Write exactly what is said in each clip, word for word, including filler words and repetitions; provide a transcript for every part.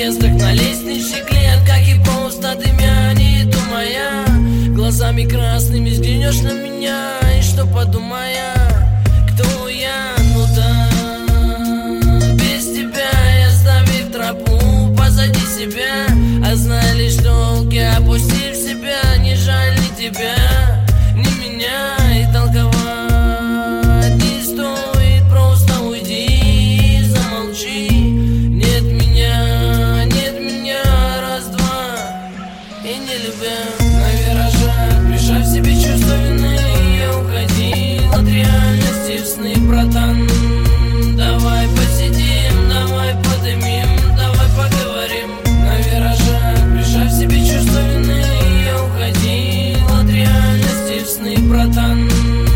подъездах, на лестничных клетках, и просто ты мянет у моя. Глазами красными взглянешь на меня, и что подумая, кто я? Ну да, без тебя я оставив тропу позади себя, а знали, что волки, опустив себя, не жаль ни тебя, ни меня, и толковать не стоит, просто уйди, замолчи. Нет меня, нет меня, раз-два, и не любя. На виражах, прижав себе чувство вины, я уходил от реальности в сны, братан. Давай посидим, давай подымим, давай поговорим. На виражах, прижав себе чувство вины, я уходил от реальности в сны, братан.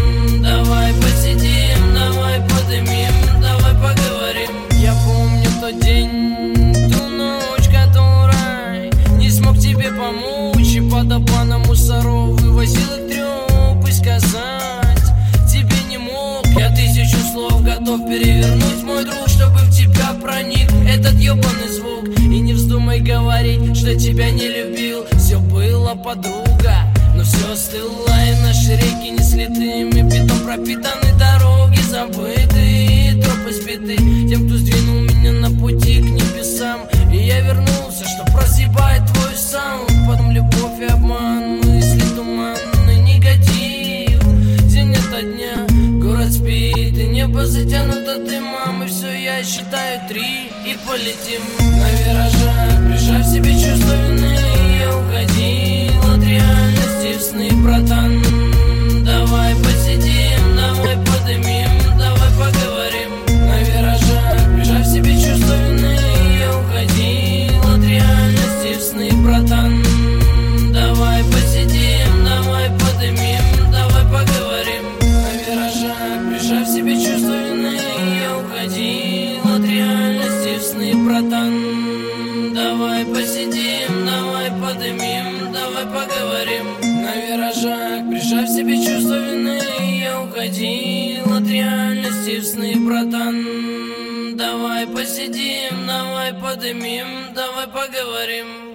Давай посидим, давай подымим, давай поговорим. Я помню тот день, ту ночь, которой не смог тебе помочь, и под обманом мусоров вывозил их трёп, и сказать тебе не мог. Я тысячу слов готов перевернуть, мой друг, чтобы в тебя проник этот ёбаный звук. И не вздумай говорить, что тебя не любил. Все было, подруга, но все остыло, и наши реки несли дым, и бетон пропитаны, дороги забыты, тропы сбиты тем, кто сдвинул меня на пути к небесам. И я вернулся, чтоб разъебать твой саунд. Потом любовь и обман, мысли туманный негатив. День ото дня, город спит, и небо затянуто дымом. И все, я считаю три, и полетим. На виражах, прижав себе чувство вины, я уходил от реальности в сны, братан. Давай посидим, давай подымим, давай поговорим. На виражах, прижав себе чувство вины, я уходил от реальности в сны, братан. Давай посидим, давай подымим, давай поговорим. На виражах, прижав себе чувство вины, я уходил от реальности в сны, братан. Давай посидим, давай подымим, давай поговорим. На виражах, прижав себе чувство вины, я уходил от реальности в сны, братан. Давай посидим, давай подымим, давай поговорим.